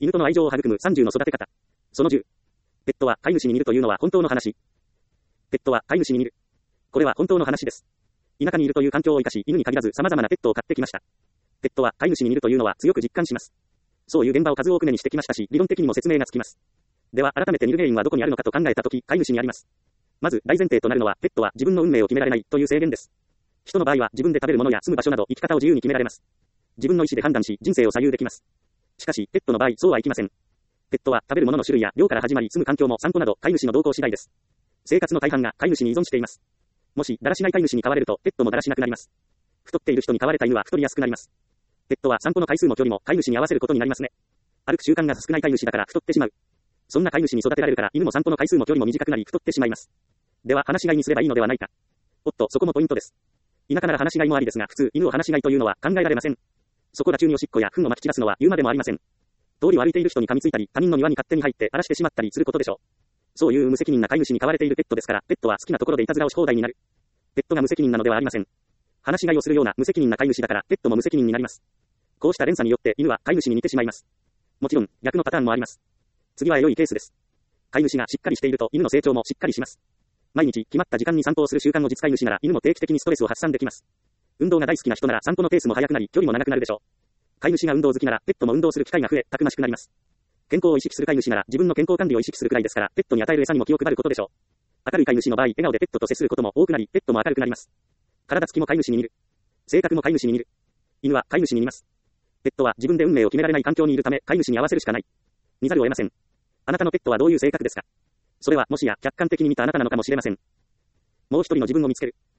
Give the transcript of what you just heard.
犬との愛情を育む30の育て方。その10。ペットは飼い主に似るというのは本当の話。ペットは飼い主に似る。これは本当の話です。田舎にいるという環境を生かし、犬に限らず様々なペットを飼ってきました。ペットは飼い主に似るというのは強く実感します。そういう現場を数多く目にしてきましたし、理論的にも説明がつきます。では改めて似る原因はどこにあるのかと考えたとき、飼い主にあります。まず大前提となるのは、ペットは自分の運命を決められないという制限です。人の場合は自分で食べるものや住む場所など生き方を自由に決められます。自分の意思で判断し、人生を左右できます。しかし、ペットの場合、そうはいきません。ペットは食べるものの種類や量から始まり、住む環境も散歩など飼い主の動向次第です。生活の大半が飼い主に依存しています。もし、だらしない飼い主に飼われると、ペットもだらしなくなります。太っている人に飼われた犬は太りやすくなります。ペットは散歩の回数も距離も飼い主に合わせることになりますね。歩く習慣が少ない飼い主だから太ってしまう。そんな飼い主に育てられるから犬も散歩の回数も距離も短くなり太ってしまいます。では放し飼いにすればいいのではないか。おっと、そこもポイントです。田舎なら放し飼いもありですが、普通犬を放し飼いというのは考えられません。そこら中におしっこや糞を撒き散らすのは言うまでもありません。通りを歩いている人に噛みついたり、他人の庭に勝手に入って荒らしてしまったりすることでしょう。そういう無責任な飼い主に飼われているペットですから、ペットは好きなところでいたずらをし放題になる。ペットが無責任なのではありません。放し飼いをするような無責任な飼い主だから、ペットも無責任になります。こうした連鎖によって犬は飼い主に似てしまいます。もちろん、逆のパターンもあります。次は良いケースです。飼い主がしっかりしていると犬の成長もしっかりします。毎日決まった時間に散歩をする習慣の実飼い主なら犬も定期的にストレスを発散できます。運動が大好きな人なら散歩のペースも速くなり距離も長くなるでしょう。飼い主が運動好きならペットも運動する機会が増えたくましくなります。健康を意識する飼い主なら自分の健康管理を意識するくらいですからペットに与える餌にも気を配ることでしょう。明るい飼い主の場合笑顔でペットと接することも多くなりペットも明るくなります。体つきも飼い主に似る。性格も飼い主に似る。犬は飼い主に似ます。ペットは自分で運命を決められない環境にいるため飼い主に合わせるしかない。似ざるを得ません。あなたのペットはどういう性格ですか？それはもしや客観的に見たあなたなのかもしれません。もう一人の自分を見つける。